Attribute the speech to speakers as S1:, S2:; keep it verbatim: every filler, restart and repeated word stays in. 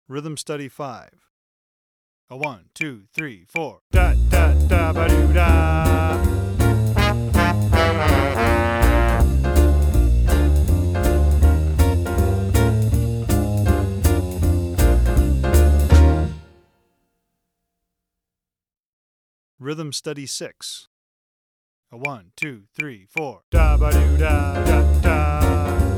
S1: Rhythm Study five. A one, two, three, four. Da da da ba doo da. Rhythm Study six. A one, two, three, four. Da ba doo da da da.